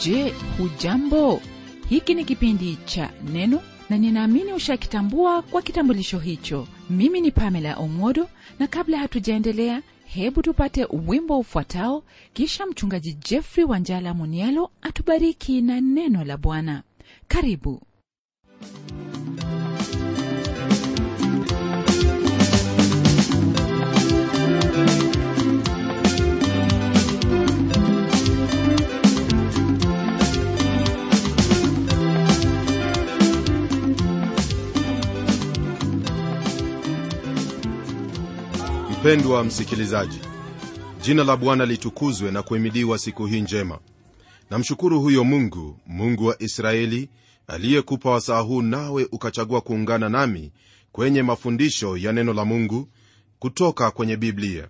Je, hujambo? Hiki ni kipindi cha Neno na ninaamini ushakitambua kwa kitambulisho hicho. Mimi ni Pamela Omodo, na kabla hatujaendelea, hebu tupate wimbo ufuatao, kisha mchungaji Jeffrey Wanjala Munialo atubariki na neno la Bwana. Karibu. Mpendwa msikilizaji, jina la Bwana litukuzwe na kuhimidiwa siku hii njema. Namshukuru huyo Mungu wa Israeli aliyekupa wasaa huu nawe ukachagua kuungana nami kwenye mafundisho ya neno la Mungu kutoka kwenye Biblia.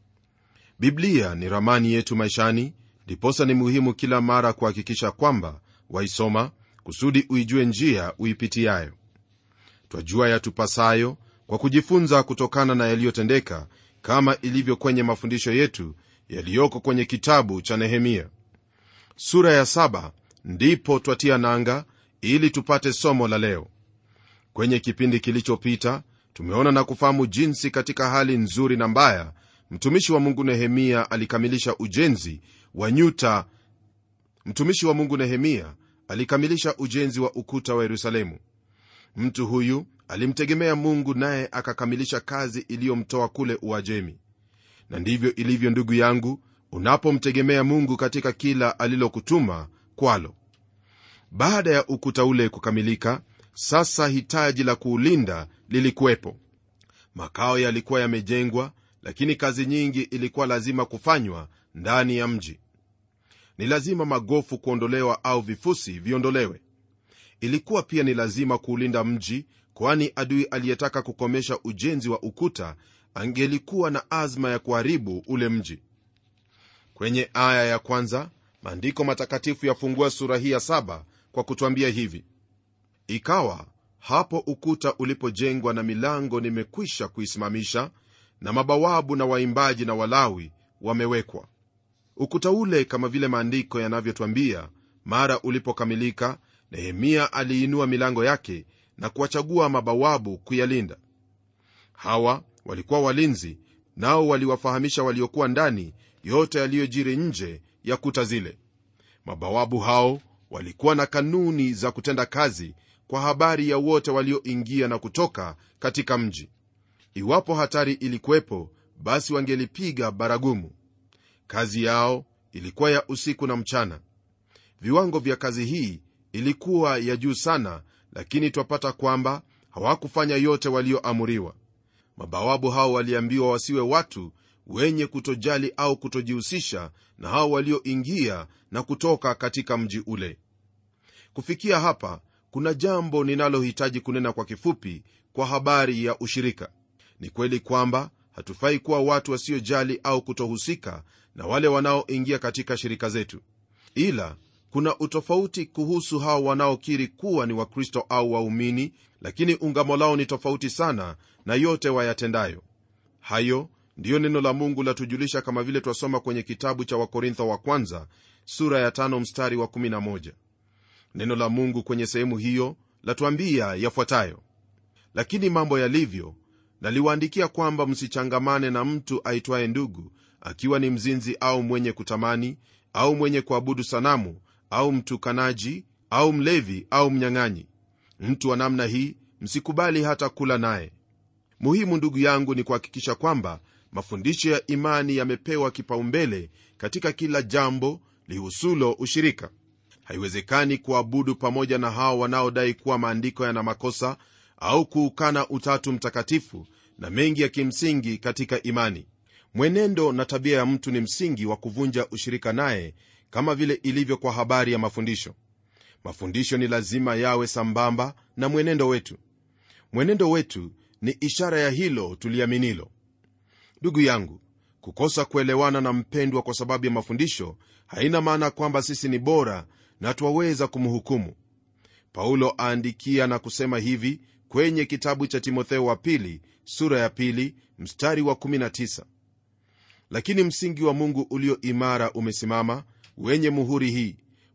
Biblia ni ramani yetu maishani, ndiposa ni muhimu kila mara kuhakikisha kwamba waisoma kusudi uijue njia uipitiayo. Twajua yatupasayo kwa kujifunza kutokana na yaliyotendeka, kama ilivyo kwenye mafundisho yetu yaliyoko kwenye kitabu cha Nehemia. Sura ya 7 ndipo twatia nanga ili tupate somo la leo. Kwenye kipindi kilichopita tumeona na kufahamu jinsi katika hali nzuri na mbaya mtumishi wa Mungu Nehemia alikamilisha ujenzi wa nyuta. Mtumishi wa Mungu Nehemia alikamilisha ujenzi wa ukuta wa Yerusalemu. Mtu huyu alimtegemea Mungu, naye akakamilisha kazi iliyomtoa kule Uajemi. Na ndivyo ilivyo, ndugu yangu, unapomtegemea Mungu katika kila alilokutuma kwalo. Baada ya ukuta ule kukamilika, sasa hitaji la kuulinda lilikuwepo. Makao yalikuwa yamejengwa, lakini kazi nyingi ilikuwa lazima kufanywa ndani ya mji. Ni lazima magofu kuondolewa au vifusi viondolewe. Ilikuwa pia ni lazima kuulinda mji, kwani adui aliyetaka kukomesha ujenzi wa ukuta angelikuwa na azma ya kuharibu ule mji. Kwenye aya ya kwanza, maandiko matakatifu yafungua sura hii ya 7 kwa kutuambia hivi: Ikawa hapo ukuta ulipojengwa na milango nimekwisha kuisimamisha, na mabawabu na waimbaji na Walawi wamewekwa. Ukuta ule, kama vile maandiko yanavyotuambia, mara ulipokamilika, Nehemia aliinua milango yake na kuwachagua mabawabu kuyalinda. Hawa walikuwa walinzi, nao waliwafahamisha waliokuwa ndani yote yaliyojiri nje ya kuta zile. Mabawabu hao walikuwa na kanuni za kutenda kazi kwa habari ya wote walioingia na kutoka katika mji. Iwapo hatari ilikuwepo, basi wangelipiga baragumu. Kazi yao ilikuwa ya usiku na mchana. Viwango vya kazi hii ilikuwa ya juu sana, lakini twapata kwamba hawakufanya yote walioamuriwa. Mabawabu hao waliambiwa wasiwe watu wenye kutojali au kutojihusisha na hao walioingia na kutoka katika mji ule. Kufikia hapa, kuna jambo ninalohitaji kunena kwa kifupi kwa habari ya ushirika. Ni kweli kwamba hatufai kuwa watu wasiojali au kutohusika na wale wanaoingia katika shirika zetu, ila kuna utofauti kuhusu hao wanaokiri kuwa ni Wakristo au waumini, lakini ungamo lao ni tofauti sana na yote wayatendayo. Hayo ndiyo neno la Mungu latujulisha, kama vile twasoma kwenye kitabu cha Wakorintho wa kwanza sura ya 5 mstari wa 11. Neno la Mungu kwenye sehemu hiyo latuambia yafuatayo: Lakini mambo yalivyo, naliwaandikia kwamba msichangamane na mtu aitwaye ndugu, akiwa ni mzinzi au mwenye kutamani au mwenye kuabudu sanamu au mtukanaji au mlevi au mnyang'anyi. Mtu wa namna hii msikubali hata kula naye. Muhimu, ndugu yangu, ni kuhakikisha kwamba mafundisho ya imani yamepewa kipaumbele katika kila jambo lihusulo ushirika. Haiwezekani kuabudu pamoja na hao wanaodai kuwa maandiko yana makosa au kuukana utatu mtakatifu na mengi ya kimsingi katika imani. Mwenendo na tabia ya mtu ni msingi wa kuvunja ushirika naye, kama vile ilivyo kwa habari ya mafundisho. Mafundisho ni lazima yawe sambamba na mwenendo wetu. Mwenendo wetu ni ishara ya hilo tuliaminilo. Ndugu yangu, kukosa kuelewana na mpendwa kwa sababu ya mafundisho haina maana kwamba sisi ni bora na twaweza kumhukumu. Paulo aandikia na kusema hivi kwenye kitabu cha Timotheo wa pili sura ya 2 mstari wa 19: Lakini msingi wa Mungu ulio imara umesimama, wenye muhuri hii: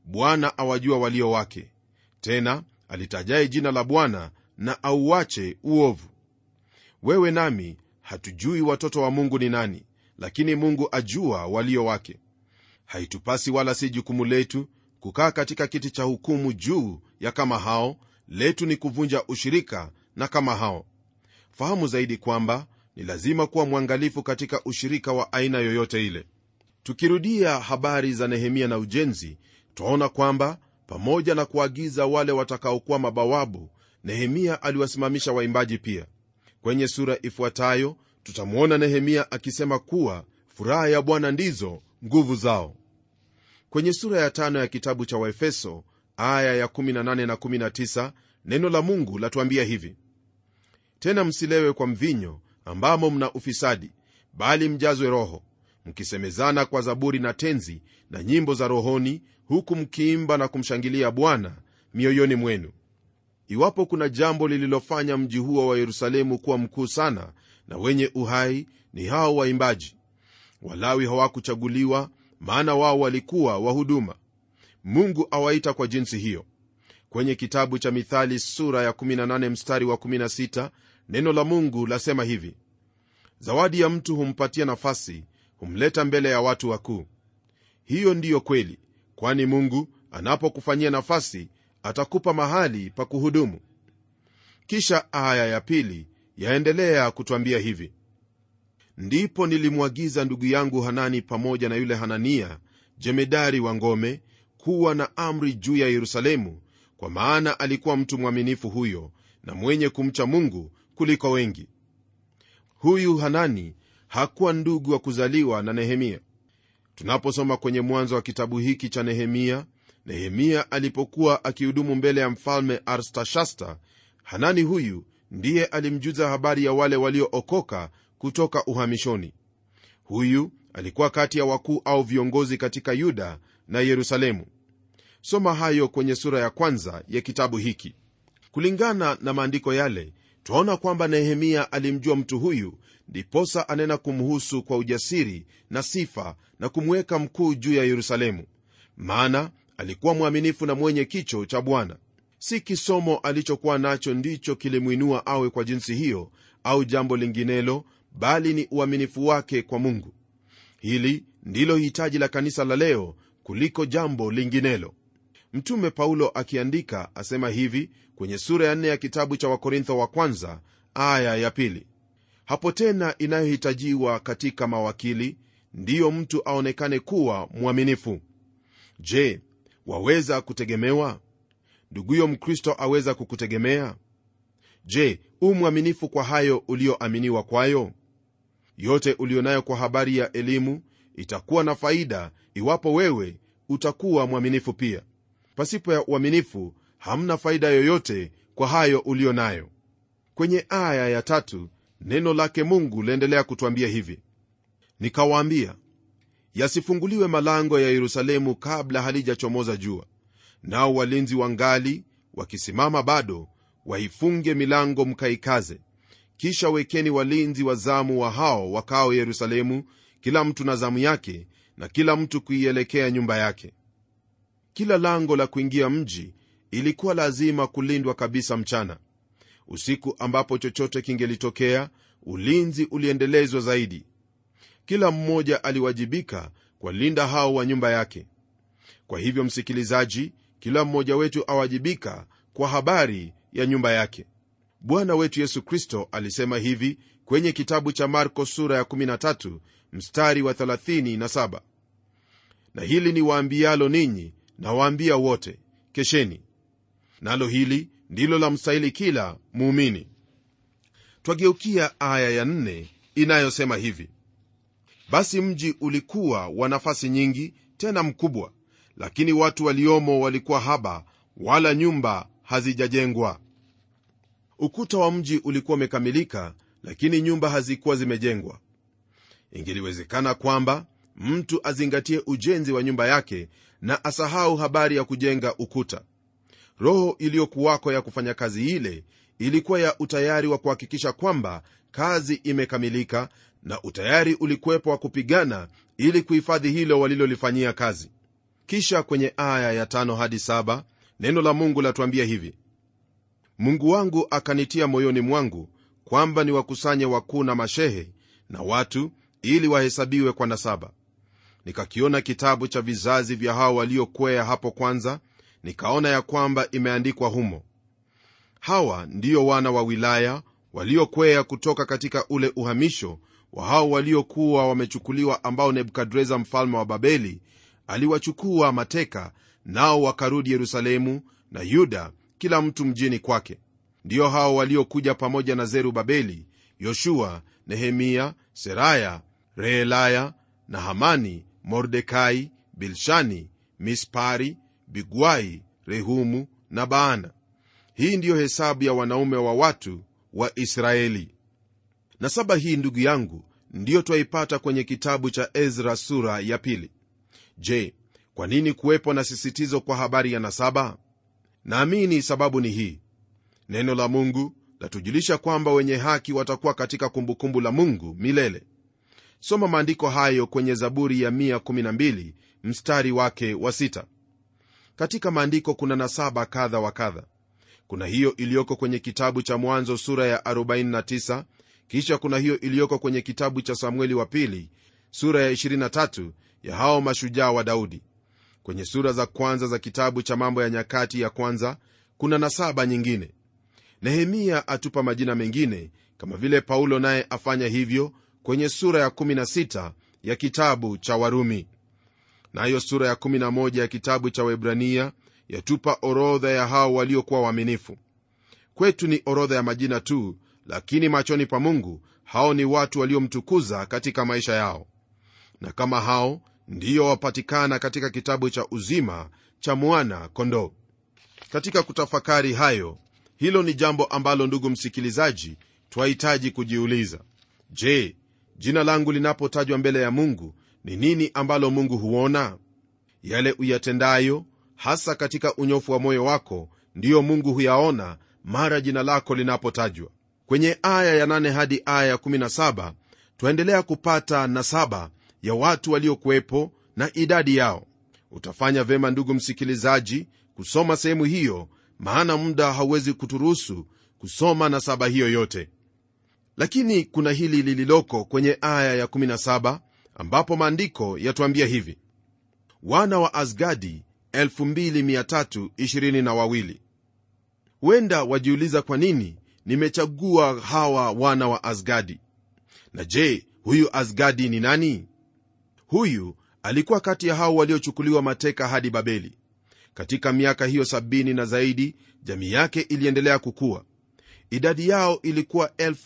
Bwana awajua walio wake, tena alitajaye jina la Bwana na auache uovu. Wewe nami hatujui watoto wa Mungu ni nani, lakini Mungu ajua walio wake. Haitupasi wala si jukumu letu kukaa katika kiti cha hukumu juu ya kama hao, letu ni kuvunja ushirika na kama hao. Fahamu zaidi kwamba ni lazima kuwa mwangalifu katika ushirika wa aina yoyote ile. Tukirudia habari za Nehemia na ujenzi, twaona kwamba pamoja na kuagiza wale watakaokuwa mabawabu, Nehemia aliwasimamisha waimbaji pia. Kwenye sura ifuatayo tutamwona Nehemia akisema kuwa furaha ya Bwana ndizo nguvu zao. Kwenye sura ya 5 ya kitabu cha Waefeso aya ya 18 na 19, neno la Mungu latuambia hivi: tena msilewe kwa mvinyo ambamo mna ufisadi, bali mjazwe Roho, mkisemezana kwa zaburi na tenzi na nyimbo za rohoni, huku mkiimba na kumshangilia Bwana mioyoni mwenu. Iwapo kuna jambo lililofanya mji huo wa Yerusalemu kuwa mkuu sana na wenye uhai, ni hao waimbaji. Walawi hawakuchaguliwa, maana wao walikuwa wahuduma. Mungu awaita kwa jinsi hiyo. Kwenye kitabu cha Mithali sura ya 18 mstari wa 16, neno la Mungu lasema hivi: zawadi ya mtu humpatia nafasi, humleta mbele ya watu wakuu. Hiyo ndiyo kweli, kwani Mungu anapokufanyia nafasi atakupa mahali pa kuhudumu. Kisha aya ya 2 yaendelea kutuambia hivi: ndipo nilimwagiza ndugu yangu Hanani pamoja na yule Hanania jemedari wa ngome kuwa na amri juu ya Yerusalemu, kwa maana alikuwa mtu mwaminifu huyo na mwenye kumcha Mungu kuliko wengi. Huyu Hanani hakuwa ndugu wa kuzaliwa na Nehemia. Tunaposoma kwenye mwanzo wa kitabu hiki cha Nehemia, Nehemia alipokuwa akihudumu mbele ya mfalme Artashasta, Hanani huyu ndiye alimjuza habari ya wale waliookoka kutoka uhamishoni. Huyu alikuwa kati ya wakuu au viongozi katika Yuda na Yerusalemu. Soma hayo kwenye sura ya 1 ya kitabu hiki. Kulingana na maandiko yale, twaona kwamba Nehemia alimjua mtu huyu, ndiposa anena kumhusu kwa ujasiri na sifa na kumweka mkuu juu ya Yerusalemu, maana alikuwa mwaminifu na mwenye kicho cha Bwana. Si kisomo alichokuwa nacho ndicho kilimuinua awe kwa jinsi hiyo au jambo linginelo, bali ni uaminifu wake kwa Mungu. Hili ndilo hitaji la kanisa la leo kuliko jambo linginelo. Mtume Paulo akiandika asema hivi kwenye sura ya 4 ya kitabu cha Wakorintho wa 1 aya ya 2: hapo tena inayohitajiwa katika mawakili ndiyo mtu aonekane kuwa mwaminifu. Je, waweza kutegemewa? Nduguyo Mkristo aweza kukutegemea? Je, mwaminifu kwa hayo ulioaminiwa kwayo? Yote ulionayo kwa habari ya elimu itakuwa na faida iwapo wewe utakuwa mwaminifu pia. Pasipo ya uaminifu hamna faida yoyote kwa hayo ulionayo. Kwenye aya ya 3 neno lake Mungu laendelea kutuambia hivi: nikawaambia, yasifunguliwe malango ya Yerusalemu kabla halijachomoza jua, nao walinzi wangali wakisimama bado, waifunge milango mkaikaze. Kisha wekeni walinzi wa zamu wa hao wakao Yerusalemu, kila mtu na zamu yake, na kila mtu kuielekea nyumba yake. Kila lango la kuingia mji ilikuwa lazima kulindwa kabisa mchana. Usiku ambapo chochote kingelitokea, ulinzi uliendelezwa zaidi. Kila mmoja aliwajibika kwa linda hao wa nyumba yake. Kwa hivyo, msikilizaji, kila mmoja wetu awajibika kwa habari ya nyumba yake. Bwana wetu Yesu Kristo alisema hivi kwenye kitabu cha Marko sura ya 13 mstari wa 37: na hili ni waambialo ninyi, na waambia wote, kesheni. Nalo hili ndilo la mstahili kila muumini. Twageukia aya ya 4 inayosema hivi: basi mji ulikuwa wa nafasi nyingi tena mkubwa, lakini watu waliomo walikuwa haba, wala nyumba hazijajengwa. Ukuta wa mji ulikuwa umekamilika, lakini nyumba hazikuwa zimejengwa. Ingeliwezekana kwamba mtu azingatie ujenzi wa nyumba yake na asahau habari ya kujenga ukuta. Roho iliyokuwako ya kufanya kazi ile ilikuwa ya utayari wa kuhakikisha kwamba kazi imekamilika, na utayari ulikuwepo wa kupigana ili kuhifadhi hilo walilolifanyia kazi. Kisha kwenye aya ya 5 hadi 7 neno la Mungu latuambia hivi: Mungu wangu akanitia moyoni mwangu kwamba niwakusanye wakuu na mashehe na watu, ili wahesabiwe kwa nasaba. Nikakiona kitabu cha vizazi vya hao waliokwea hapo kwanza, nikaona ya kwamba imeandikwa humo, hawa ndio wana wa wilaya waliokwea kutoka katika ule uhamisho wa hao waliokuwa wamechukuliwa, ambao Nebukadreza mfalme wa Babeli aliwachukua mateka, nao wakarudi Yerusalemu na Yuda, kila mtu mjini kwake. Ndio hao waliokuja pamoja na Zerubabeli, Yoshua, Nehemia, Seraya, Reelaya, Nahamani, Mordekai, Bilshani, Mispari, Bigwai, Rehumu na Baana. Hii ndiyo hesabu ya wanaume wa watu wa Israeli. Nasaba hii, ndugu yangu, ndiyo twaipata kwenye kitabu cha Ezra sura ya 2. Je, kwa nini kuwepo na sisitizo kwa habari ya nasaba? Naamini sababu ni hii: neno la Mungu latujulisha kwamba wenye haki watakuwa katika kumbukumbu la Mungu milele. Soma maandiko hayo kwenye Zaburi ya 112 mstari wake wa 6. Katika maandiko kuna nasaba kadha wa kadha. Kuna hiyo iliyoko kwenye kitabu cha Mwanzo sura ya 49, kisha kuna hiyo iliyoko kwenye kitabu cha Samueli wa pili sura ya 23 ya hao mashujaa wa Daudi. Kwenye sura za kwanza za kitabu cha Mambo ya Nyakati ya kwanza kuna nasaba nyingine. Nehemia atupa majina mengine, kama vile Paulo naye afanya hivyo kwenye sura ya 16 ya kitabu cha Warumi. Nayo sura ya 11 ya kitabu cha Waebrania yatupa orodha ya hao waliokuwa waaminifu. Kwetu ni orodha ya majina tu, lakini machoni pa Mungu hao ni watu waliomtukuza katika maisha yao, na kama hao ndiyo wapatikana katika kitabu cha uzima cha mwana kondoo. Katika kutafakari hayo, hilo ni jambo ambalo, ndugu msikilizaji, twahitaji kujiuliza. Je, jina langu linapotajwa mbele ya Mungu, ni nini ambalo Mungu huona? Yale uyatendayo, hasa katika unyofu wa moyo wako, ndiyo Mungu huyaona mara jina lako linapotajwa. Kwenye aya ya 8 hadi aya ya 17 twaendelea kupata nasaba ya watu waliokuwepo na idadi yao. Utafanya vema, ndugu msikilizaji, kusoma sehemu hiyo, maana muda hauwezi kuturuhusu kusoma nasaba hiyo yote. Lakini kuna hili lililoko kwenye aya ya 17 ambapo maandiko yatuambia hivi: wana wa Azgadi 2322. Huenda wajiuliza kwa nini nimechagua hawa wana wa Azgadi. Na je, huyu Azgadi ni nani? Huyu alikuwa kati ya hao waliochukuliwa mateka hadi Babeli. Katika miaka hiyo 70 na zaidi, jamii yake iliendelea kukua. Idadi yao ilikuwa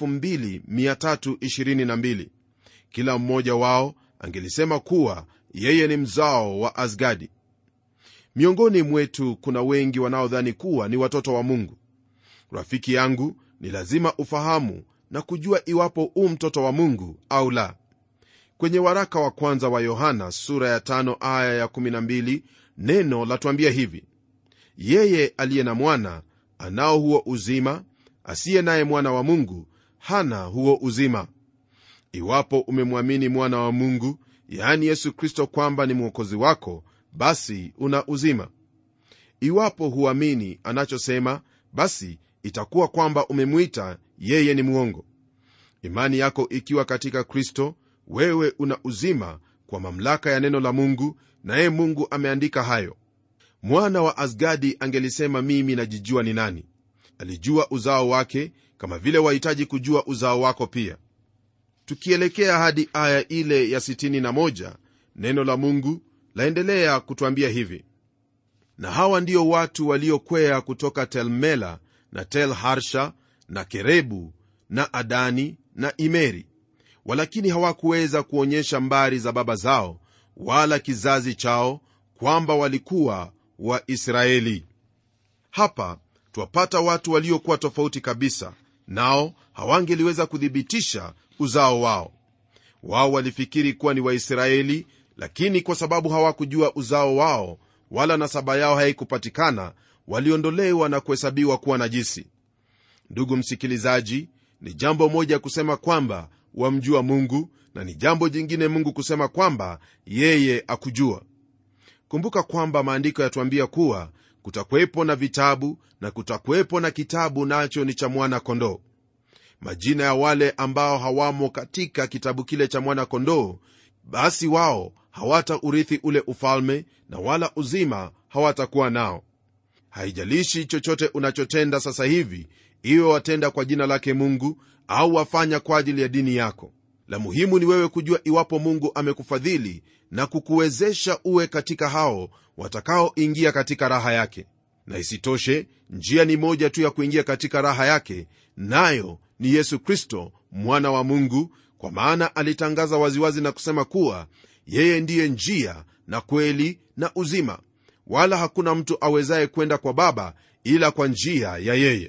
2322. Kila mmoja wao angelisema kuwa yeye ni mzao wa Azgadi. Miongoni mwetu kuna wengi wanaodhani kuwa ni watoto wa Mungu. Rafiki yangu, ni lazima ufahamu na kujua iwapo mtoto wa Mungu au la. Kwenye waraka wa kwanza wa Yohana sura ya 5 aya ya 12, neno latuambia hivi: yeye aliye na mwana anao huo uzima, asiye naye mwana wa Mungu hana huo uzima. Iwapo umemwamini mwana wa Mungu, yaani Yesu Kristo, kwamba ni mwokozi wako, basi una uzima. Iwapo huamini anachosema, basi itakuwa kwamba umemwita yeye ni mwongo. Imani yako ikiwa katika Kristo, wewe una uzima kwa mamlaka ya neno la Mungu, naye Mungu ameandika hayo. Mwana wa Azgadi angelisema, mimi najijua ni nani. Alijua uzao wake kama vile wahitaji kujua uzao wako pia. Tukielekea hadi aya ile ya 61, neno la Mungu laendelea kutuambia hivi: na hawa ndio watu waliokwea kutoka Telmela na Tel Harsha na Kerebu na Adani na Imeri, walakini hawakuweza kuonyesha mbari za baba zao wala kizazi chao, kwamba walikuwa wa Israeli. Hapa twapata watu waliokuwa tofauti kabisa, nao hawangeliweza kuthibitisha uzao wao. Wao walifikiri kuwa ni Waisraeli, lakini kwa sababu hawakujua uzao wao wala nasaba yao haikupatikana, waliondolewa na kuhesabiwa kuwa najisi. Ndugu msikilizaji, ni jambo moja kusema kwamba wamjua Mungu, na ni jambo jingine Mungu kusema kwamba yeye akujua. Kumbuka kwamba maandiko yatuambia kuwa kutakuwepo na vitabu na kutakuwepo na kitabu, nacho ni cha mwana kondoo. Majina ya wale ambao hawamo katika kitabu kile cha mwana kondoo, basi wao hawataurithi ule ufalme na wala uzima hawatakuwa nao. Haijalishi chochote unachotenda sasa hivi, iwe watenda kwa jina lake Mungu au wafanya kwa ajili ya dini yako. La muhimu ni wewe kujua iwapo Mungu amekufadhili na kukuwezesha uwe katika hao watakaoingia katika raha yake. Na isitoshe, njia ni moja tu ya kuingia katika raha yake, nayo ni Yesu Kristo mwana wa Mungu, kwa maana alitangaza waziwazi na kusema kuwa yeye ndiye njia na kweli na uzima, wala hakuna mtu awezaye kwenda kwa Baba ila kwa njia ya yeye.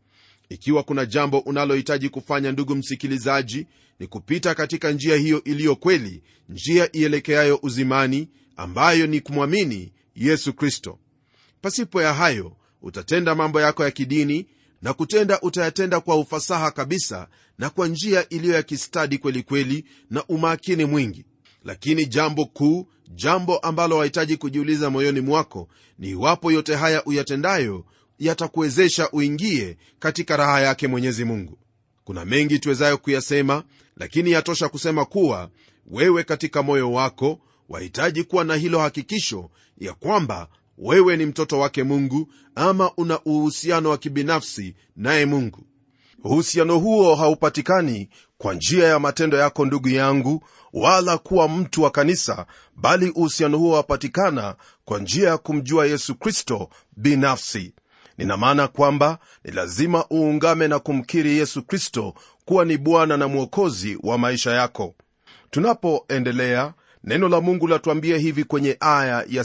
Ikiwa kuna jambo unalohitaji kufanya, ndugu msikilizaji, ni kupita katika njia hiyo iliyo kweli, njia ielekeayo uzimani, ambayo ni kumwamini Yesu Kristo. Pasipo ya hayo utatenda mambo yako ya kidini, na kutenda utayatenda kwa ufasaha kabisa na kwa njia iliyo ya kistadi kweli kweli na umakini mwingi. Lakini jambo kuu, jambo ambalo wahitaji kujiuliza moyoni mwako, ni iwapo yote haya uyatendayo yatakuwezesha uingie katika raha yake Mwenyezi Mungu. Kuna mengi tuwezayo kuyasema, lakini yatosha kusema kuwa wewe katika moyo wako wahitaji kuwa na hilo hakikisho ya kwamba wewe ni mtoto wake Mungu, ama una uhusiano wa kibinafsi naye Mungu. Uhusiano huo haupatikani kwa njia ya matendo yako, ndugu yangu, wala kuwa mtu wa kanisa, bali uhusiano huo wapatikana kwa njia ya kumjua Yesu Kristo binafsi. Nina maana kwamba ni lazima uungame na kumkiri Yesu Kristo kuwa ni Bwana na Mwokozi wa maisha yako. Tunapoendelea, neno la Mungu latuambia hivi kwenye aya ya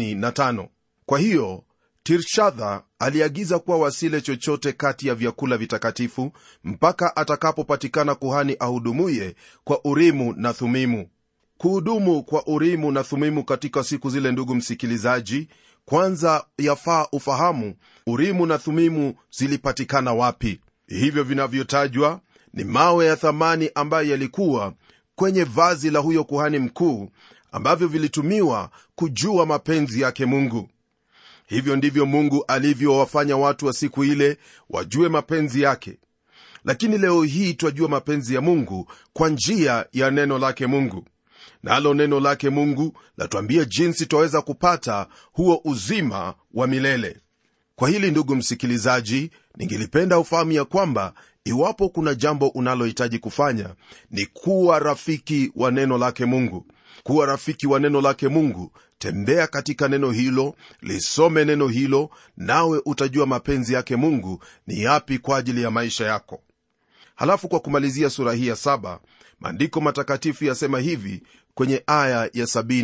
65: kwa hiyo Tirshadha aliagiza kuwa wasile chochote kati ya vyakula vitakatifu mpaka atakapopatikana kuhani ahudumuye kwa Urimu na Thumimu. Kuhudumu kwa Urimu na Thumimu katika siku zile, ndugu msikilizaji, kwanza yafaa ufahamu Urimu na Thumimu zilipatikana wapi. Hivyo vinavyotajwa ni mawe ya thamani ambayo yalikuwa kwenye vazi la huyo kuhani mkuu, ambavyo vilitumiwa kujua mapenzi yake Mungu. Hivyo ndivyo Mungu alivyowafanya watu wa siku ile wajue mapenzi yake. Lakini leo hii twajua mapenzi ya Mungu kwa njia ya neno lake Mungu. Nalo neno lake Mungu latuambia jinsi twaweza kupata huo uzima wa milele. Kwa hili, ndugu msikilizaji, ningelipenda ufahamu ya kwamba iwapo kuna jambo unalohitaji kufanya, ni kuwa rafiki wa neno lake Mungu. Kuwa rafiki wa neno lake Mungu, tembea katika neno hilo, lisome neno hilo, nawe utajua mapenzi yake Mungu ni yapi kwa ajili ya maisha yako. Halafu kwa kumalizia sura hii ya 7, maandiko matakatifu yasema hivi kwenye aya ya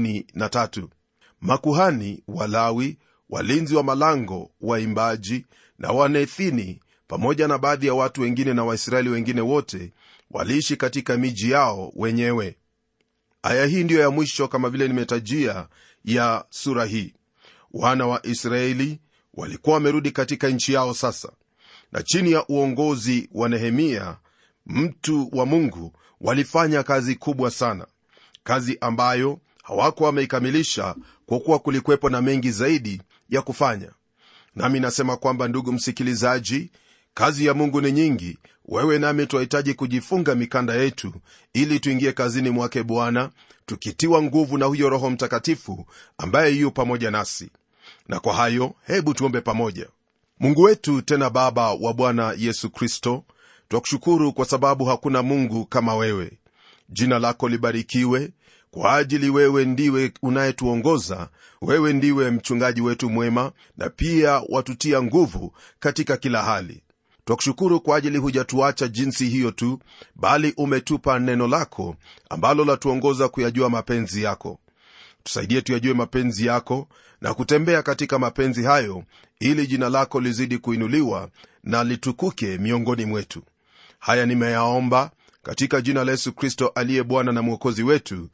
73: makuhani, Walawi, walinzi wa malango, waimbaji na wanethini, pamoja na baadhi ya watu wengine na Waisraeli wengine wote waliishi katika miji yao wenyewe. Aya hii ndiyo ya mwisho kama vile nimetajia ya sura hii. Wana wa Israeli walikuwa wamerudi katika nchi yao sasa, na chini ya uongozi wa Nehemia, mtu wa Mungu, walifanya kazi kubwa sana, kazi ambayo hawakuwa wameikamilisha kwa kuwa kulikuwepo na mengi zaidi ya kufanya. Nami nasema kwamba, ndugu msikilizaji, kazi ya Mungu ni nyingi. Wewe nami tunahitaji kujifunga mikanda yetu ili tuingie kazini mwake Bwana, tukitiwa nguvu na huyo Roho Mtakatifu ambaye yu pamoja nasi. Na kwa hayo, hebu tuombe pamoja. Mungu wetu tena Baba wa Bwana Yesu Kristo, twakushukuru kwa sababu hakuna Mungu kama wewe. Jina lako libarikiwe, kwa ajili wewe ndiwe unayetuongoza, wewe ndiwe mchungaji wetu mwema, na pia watutia nguvu katika kila hali. Twakushukuru kwa ajili hujatuacha jinsi hiyo tu, bali umetupa neno lako ambalo latuongoza kuyajua mapenzi yako. Tusaidie tuyajue mapenzi yako na kutembea katika mapenzi hayo, ili jina lako lizidi kuinuliwa na litukuke miongoni mwetu. Haya nimeyaomba katika jina la Yesu Kristo aliye Bwana na Mwokozi wetu,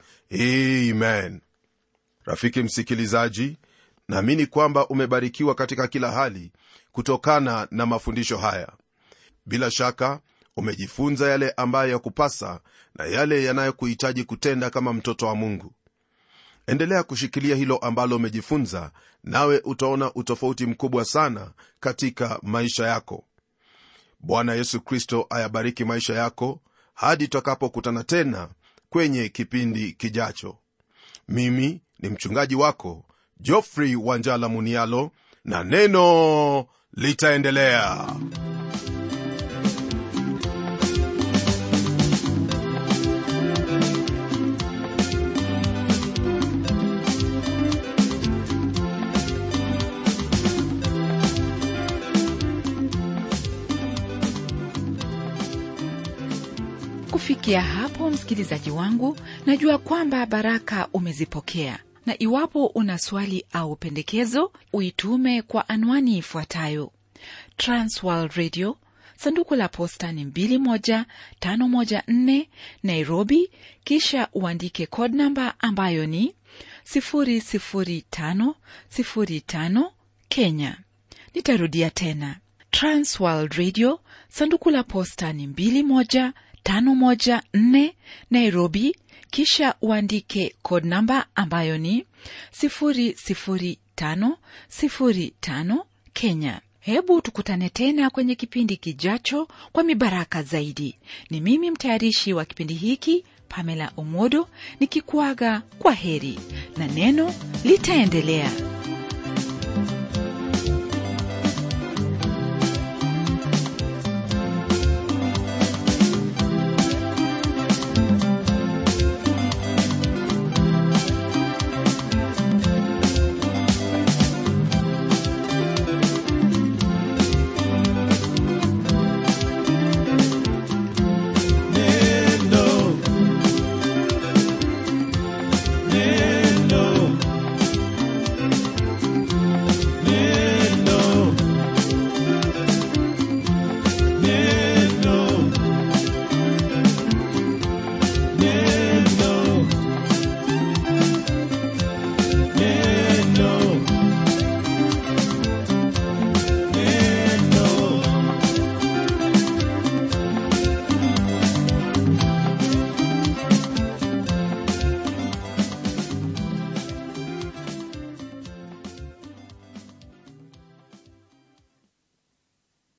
amen. Rafiki msikilizaji, naamini kwamba umebarikiwa katika kila hali kutokana na mafundisho haya. Bila shaka umejifunza yale ambayo yakupasa na yale yanayokuhitaji kutenda kama mtoto wa Mungu. endelea kushikilia hilo ambalo umejifunza, nawe utaona utofauti mkubwa sana katika maisha yako. Bwana Yesu Kristo ayabariki maisha yako hadi tutakapokutana tena kwenye kipindi kijacho. Mimi ni mchungaji wako Geoffrey Wanjala Munialo, na neno litaendelea. Kufikia hapo, msikilizaji wangu, najua kwamba baraka umezipokea, na iwapo una swali au pendekezo, uitume kwa anwani ifuatayo: Transworld Radio, sanduku la posta ni 21514 Nairobi, kisha uandike code number ambayo ni 00505 Kenya. Nitarudia tena: Transworld Radio, sanduku la posta ni 21514 Nairobi, kisha uandike code number ambayo ni 00505 Kenya. Hebu tukutane tena kwenye kipindi kijacho kwa mibaraka zaidi. Ni mimi mtayarishi wa kipindi hiki, Pamela Omodo, nikikuaga kwa heri, na neno litaendelea.